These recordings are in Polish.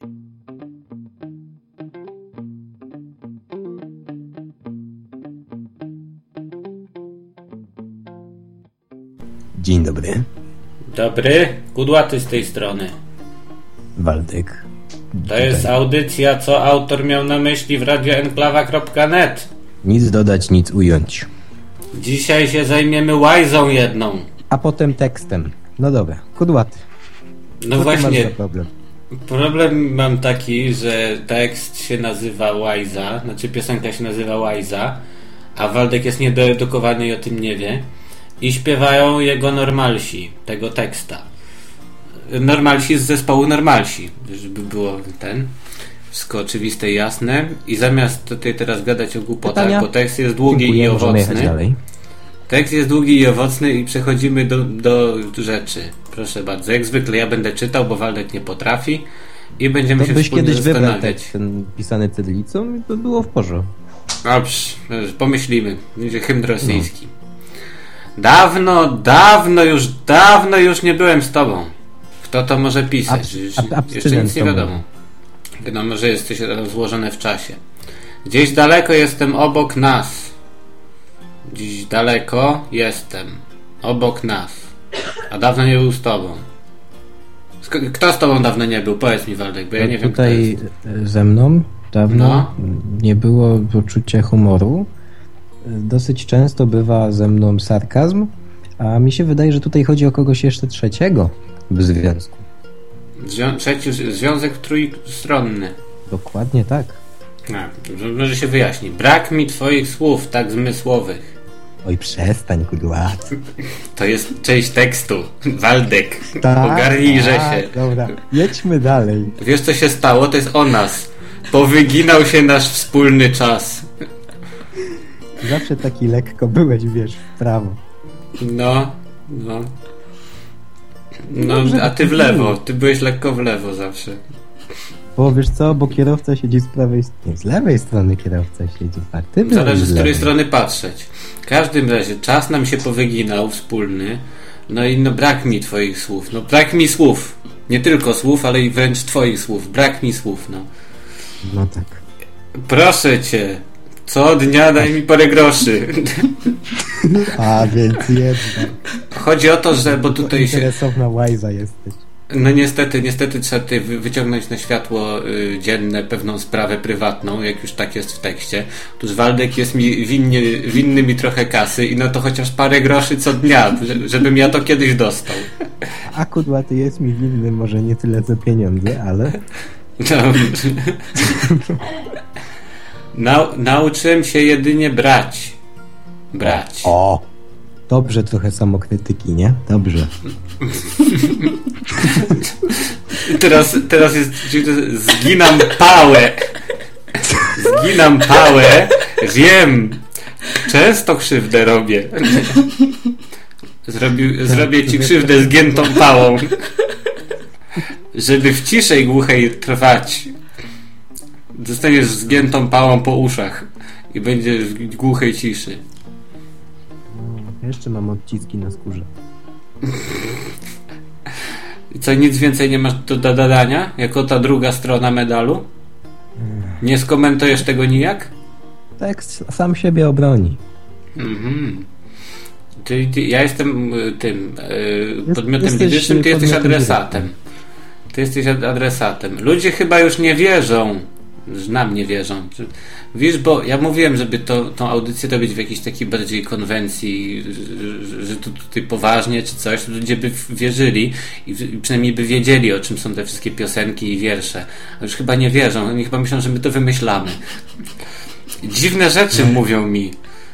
Dzień dobry. Dobry, Kudłaty z tej strony. Waldek. To jest audycja, co autor miał na myśli w radioenklawa.net. Nic dodać, nic ująć. Dzisiaj się zajmiemy łajzą jedną. A potem tekstem. No dobra, Kudłaty. No co właśnie, problem? Problem mam taki, że tekst się nazywa Łajza, znaczy piosenka się nazywa Łajza, a Waldek jest niedoedukowany i o tym nie wie. I śpiewają jego normalsi, tego teksta. Normalsi z zespołu Normalsi, żeby było wszystko oczywiste i jasne. I zamiast tutaj teraz gadać o głupotach, bo tekst jest długi i owocny. Tekst jest długi i owocny i przechodzimy do rzeczy. Proszę bardzo, jak zwykle ja będę czytał, bo Waldek nie potrafi i będziemy się wspólnie kiedyś zastanawiać. tekst ten pisany cyrylicą i to było w porządku. Dobrze, pomyślimy. Będzie hymn rosyjski. Dawno już nie byłem z tobą. Kto to może pisać? Jeszcze nic nie wiadomo. Wiadomo, że jesteś rozłożone w czasie. Gdzieś daleko jestem obok nas. Gdzieś daleko jestem obok nas. A dawno nie był z tobą. Kto z tobą dawno nie był? Powiedz mi, Waldek, bo ja nie wiem, kto jest. Ze mną dawno nie było poczucia humoru. Dosyć często bywa ze mną sarkazm, a mi się wydaje, że tutaj chodzi o kogoś jeszcze trzeciego w związku. Trzeci związek trójstronny. Dokładnie tak. Może się wyjaśni. Brak mi twoich słów tak zmysłowych. Oj, przestań, Kudłaty. To jest część tekstu. Waldek, tak, ogarnijże się. Dobra, jedźmy dalej. Wiesz, co się stało? To jest o nas. Powyginał się nasz wspólny czas. Zawsze taki lekko byłeś, wiesz, w prawo. No, a ty w lewo. Ty byłeś lekko w lewo zawsze. Bo wiesz co, bo kierowca siedzi z prawej strony. Z lewej strony kierowca siedzi. A ty zależy z której strony patrzeć. W każdym razie czas nam się powyginał wspólny. No i brak mi twoich słów. Brak mi słów. Nie tylko słów, ale i wręcz twoich słów. Brak mi słów, No tak. Proszę cię. Co dnia daj mi parę groszy. A więc jednak. Chodzi o to, że bo tutaj się... Interesowna łajza jesteś. No niestety trzeba tutaj wyciągnąć na światło dzienne pewną sprawę prywatną, jak już tak jest w tekście. Otóż Waldek jest mi winny mi trochę kasy i to chociaż parę groszy co dnia, żebym ja to kiedyś dostał. A Kudłaty jest mi winny może nie tyle za pieniądze, ale... Nauczyłem się jedynie brać. O! Dobrze, trochę samokrytyki, nie? Dobrze. Teraz jest... Zginam pałę. Wiem. Często krzywdę robię. Zrobię ci krzywdę zgiętą pałą. Żeby w ciszej głuchej trwać. Zostaniesz zgiętą pałą po uszach i będziesz w głuchej ciszy. Jeszcze mam odciski na skórze. I co, nic więcej nie masz do dodania? Jako ta druga strona medalu? Nie skomentujesz tego nijak? Tekst sam siebie obroni. Ja jestem tym podmiotem lidycznym, ty jesteś adresatem. Ludzie chyba już nie wierzą, że nam nie wierzą. Wiesz, bo ja mówiłem, żeby tą audycję robić w jakiejś takiej bardziej konwencji, że to tutaj poważnie czy coś, ludzie by wierzyli i przynajmniej by wiedzieli, o czym są te wszystkie piosenki i wiersze. A już chyba nie wierzą, oni chyba myślą, że my to wymyślamy. Dziwne rzeczy mówią mi.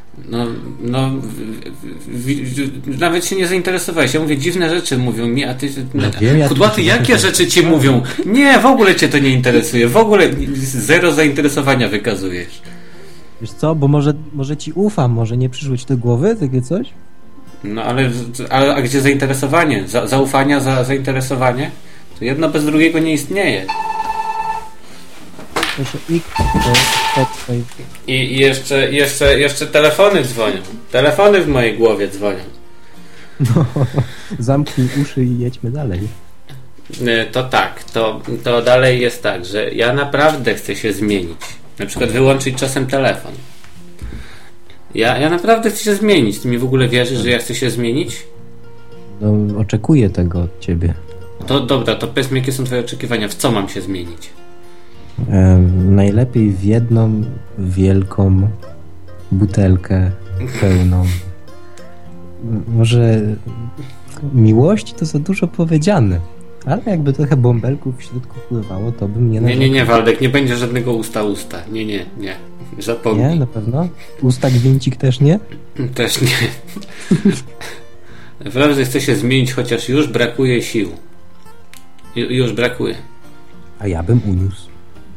Nawet się nie zainteresowałeś. Ja mówię, dziwne rzeczy mówią mi, a ty... Kudłaty, jakie rzeczy ci mówią? Nie, w ogóle cię to nie interesuje. W ogóle zero zainteresowania wykazujesz. Wiesz co, bo może ci ufam, może nie przyszło ci do głowy takie coś? No ale a gdzie zainteresowanie? Zaufania za zainteresowanie? To jedno bez drugiego nie istnieje. I jeszcze telefony dzwonią. Telefony w mojej głowie dzwonią. No, zamknij uszy i jedźmy dalej. to tak, to dalej jest tak, że ja naprawdę chcę się zmienić. Na przykład wyłączyć czasem telefon. Ja naprawdę chcę się zmienić. Ty mi w ogóle wierzysz, że ja chcę się zmienić? No, oczekuję tego od ciebie. To dobra, to powiedz mi, jakie są twoje oczekiwania? W co mam się zmienić? Najlepiej w jedną wielką butelkę pełną. Może miłości to za dużo powiedziane. Ale jakby trochę bąbelków w środku pływało, to bym nie... Nie, Waldek, nie będzie żadnego usta. Nie. Zapomnij. Nie, na pewno? Usta gwincik też nie? Też nie. Naprawdę chcę się zmienić, chociaż już brakuje sił. Już brakuje. A ja bym uniósł.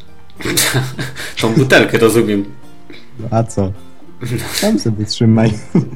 Tą butelkę, rozumiem. No a co? Tam sobie trzymaj.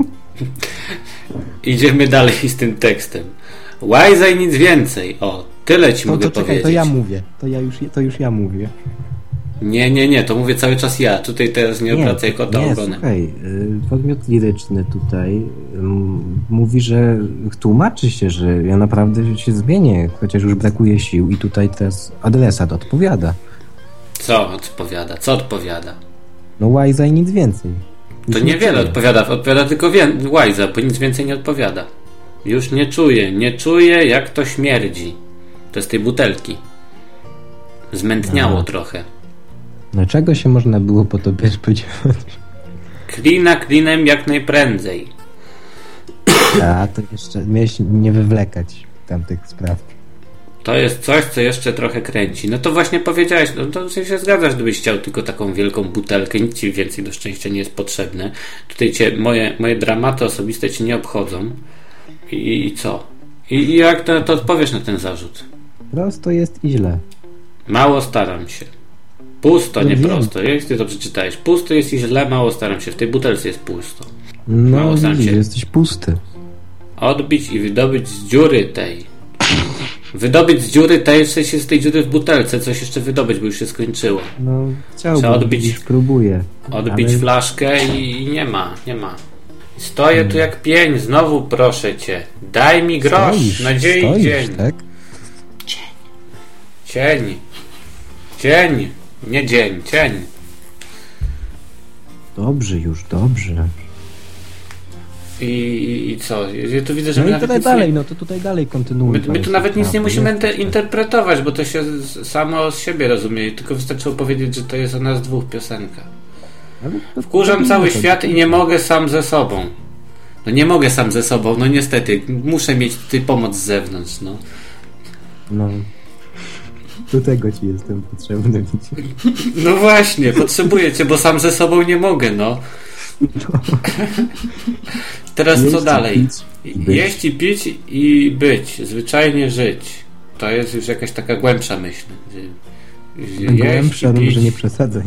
Idziemy dalej z tym tekstem. Łajza i nic więcej. O, tyle ci mogę powiedzieć. To ja mówię. To już ja mówię. Nie, to mówię cały czas ja. Tutaj teraz nie obracaj kota ogonem. Słuchaj, podmiot liryczny tutaj mówi, że tłumaczy się, że ja naprawdę się zmienię, chociaż już brakuje sił i tutaj teraz adresat odpowiada. Co odpowiada? No łajza i nic więcej. Już to niewiele odpowiada. Odpowiada tylko łajza, bo nic więcej nie odpowiada. Już nie czuję jak to śmierdzi. To z tej butelki. Zmętniało trochę. No czego się można było po tobie spodziewać? Klina klinem jak najprędzej. A, to jeszcze miałeś nie wywlekać tamtych spraw. To jest coś, co jeszcze trochę kręci. No to właśnie powiedziałeś, no to się zgadzasz, gdybyś chciał tylko taką wielką butelkę, nic ci więcej do szczęścia nie jest potrzebne. Tutaj moje dramaty osobiste cię nie obchodzą. I co? I jak to odpowiesz na ten zarzut? Prosto jest i źle. Mało staram się. Pusto, nie prosto. Jak ty to przeczytałeś? Pusto jest i źle, mało staram się. W tej butelce jest pusto. No widzisz, jesteś pusty. Odbić i wydobyć z dziury tej. Wydobyć z dziury tej, w sensie z tej dziury w butelce, coś jeszcze wydobyć, bo już się skończyło. No chciałbym, spróbuję. Odbić flaszkę i nie ma. Stoję tu jak pień, znowu proszę cię. Daj mi grosz, nadziei dzień. Tak? Cień. Nie dzień, cień. Dobrze. I co? Ja tu widzę, że no i tutaj dalej, to tutaj dalej kontynuujemy. My tu nawet nic nie musimy interpretować, bo to się samo z siebie rozumie. Tylko wystarczyło powiedzieć, że to jest o nas dwóch piosenka. Wkurzam cały świat i nie mogę sam ze sobą. No nie mogę sam ze sobą, no niestety. Muszę mieć tutaj pomoc z zewnątrz, no. No. Do tego ci jestem potrzebny. No właśnie, potrzebuję cię, bo sam ze sobą nie mogę, no. Teraz co dalej? Jeść i pić i być. Zwyczajnie żyć. To jest już jakaś taka głębsza myśl. Głębsza, no może nie przesadzaj.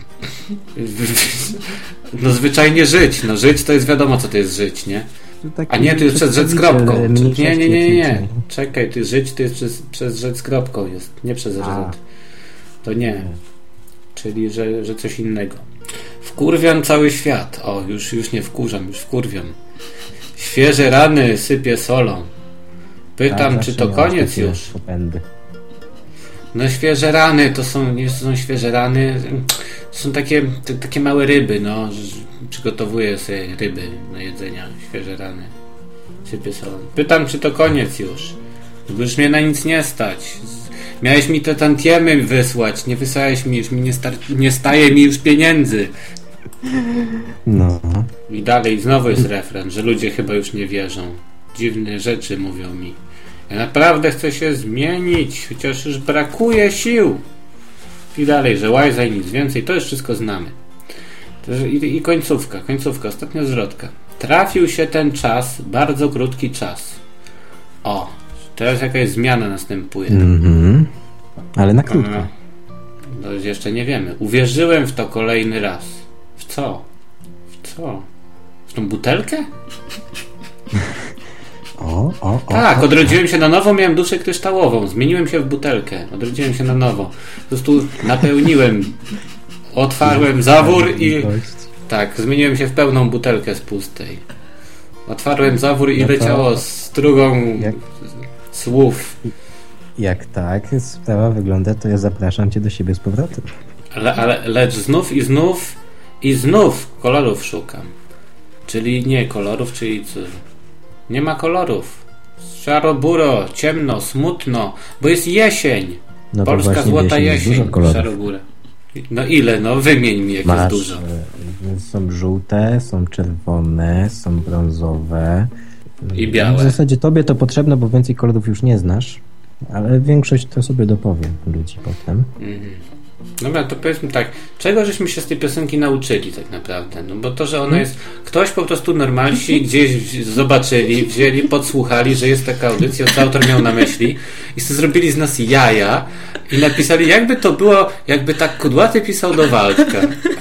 No zwyczajnie żyć. No żyć to jest wiadomo, co to jest żyć, nie? A nie, to jest przez rzecz z kropką. Nie. Czekaj, żyć to jest przez rzecz z kropką jest. Nie przez rzecz. To nie. Czyli, że coś innego. Wkurwiam cały świat. O, już nie wkurzam, już wkurwiam. Świeże rany sypię solą. Pytam, czy to koniec już? Popędy. No świeże rany, nie są świeże rany. To są takie małe ryby, no. Przygotowuję sobie ryby do jedzenia. Świeże rany. Sypię solą. Pytam, czy to koniec już? Bo już mnie na nic nie stać. Miałeś mi te tantiemy wysłać, nie wysłałeś mi, już mi nie staje mi już pieniędzy. No. I dalej znowu jest refren, że ludzie chyba już nie wierzą. Dziwne rzeczy mówią mi. Ja naprawdę chcę się zmienić, chociaż już brakuje sił. I dalej, że łajza i nic więcej, to już wszystko znamy. I końcówka, ostatnia zwrotka. Trafił się ten czas, bardzo krótki czas. O, teraz jakaś zmiana następuje. Ale na krótko. No, jeszcze nie wiemy. Uwierzyłem w to kolejny raz. W co? W tą butelkę? Tak, odrodziłem się na nowo, miałem duszę kryształową. Zmieniłem się w butelkę. Odrodziłem się na nowo. Po prostu napełniłem. Otwarłem zawór i... Tak, zmieniłem się w pełną butelkę z pustej. Otwarłem zawór i leciało strugą słów. Jak tak sprawa wygląda, to ja zapraszam cię do siebie z powrotem. Lecz znów kolorów szukam. Czyli nie kolorów, czyli co? Nie ma kolorów. Szaro-buro, ciemno, smutno, bo jest jesień. No Polska złota jesień, szaro-bura. No ile? No wymień mi, jak jest dużo. Są żółte, są czerwone, są brązowe. I białe. W zasadzie tobie to potrzebne, bo więcej kolorów już nie znasz, ale większość to sobie dopowie ludzi potem. Dobra, to powiedzmy tak, czego żeśmy się z tej piosenki nauczyli tak naprawdę? No bo to, że ona jest... Ktoś po prostu normalsi gdzieś zobaczyli, wzięli, podsłuchali, że jest taka audycja, co autor miał na myśli i zrobili z nas jaja i napisali, jakby to było, jakby tak Kudłaty pisał do Waldka.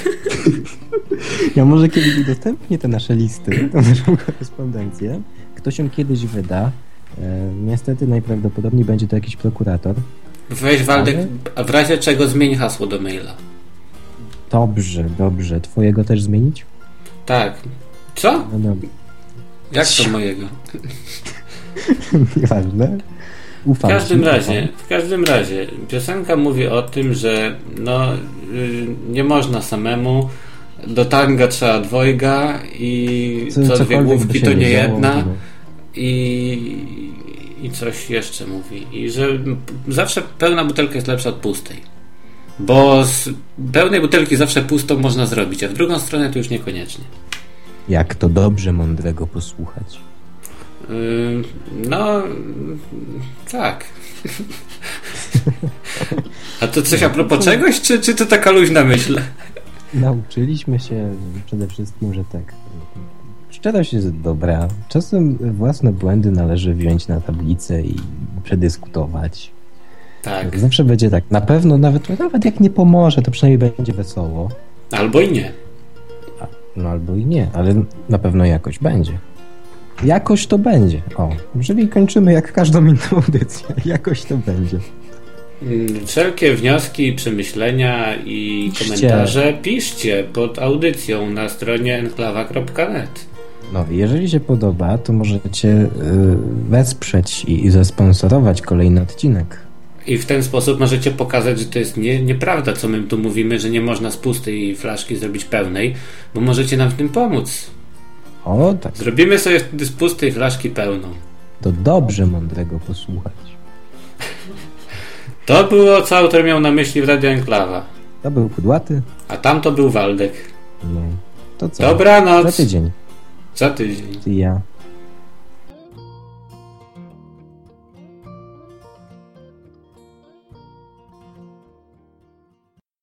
Ja może kiedyś udostępnię te nasze listy, tę naszą korespondencję. Ktoś ją kiedyś wyda. Niestety najprawdopodobniej będzie to jakiś prokurator. Weź Waldek, a w razie czego zmień hasło do maila. Dobrze. Twojego też zmienić? Tak. Co? No dobra. Jak to mojego? Nieważne. Ufam w każdym razie piosenka mówi o tym, że nie można samemu, do tanga trzeba dwojga i co dwie główki to nie jedna i coś jeszcze mówi. I że zawsze pełna butelka jest lepsza od pustej. Bo z pełnej butelki zawsze pustą można zrobić, a w drugą stronę to już niekoniecznie. Jak to dobrze mądrego posłuchać. No tak. A to coś a propos czegoś, czy to taka luźna myśl? Nauczyliśmy się przede wszystkim, że tak, szczerość jest dobra. Czasem własne błędy należy wziąć na tablicę i przedyskutować. Tak. Zawsze będzie tak. Na pewno, nawet jak nie pomoże, to przynajmniej będzie wesoło. Albo i nie. No albo i nie, ale na pewno jakoś będzie. Jakoś to będzie. Jeżeli kończymy jak każdą inną audycję. Jakoś to będzie. Wszelkie wnioski, przemyślenia i komentarze piszcie pod audycją na stronie enklawa.net. No, jeżeli się podoba, to możecie wesprzeć i zasponsorować kolejny odcinek. I w ten sposób możecie pokazać, że to jest nieprawda, co my tu mówimy, że nie można z pustej flaszki zrobić pełnej, bo możecie nam w tym pomóc. O, tak. Zrobimy sobie z pustej flaszki pełną. To dobrze mądrego posłuchać. To było, co autor miał na myśli w Radio Enklawa. To był Kudłaty. A tam to był Waldek. No, to co? Dobranoc. Za tydzień. Za tydzień. Ja.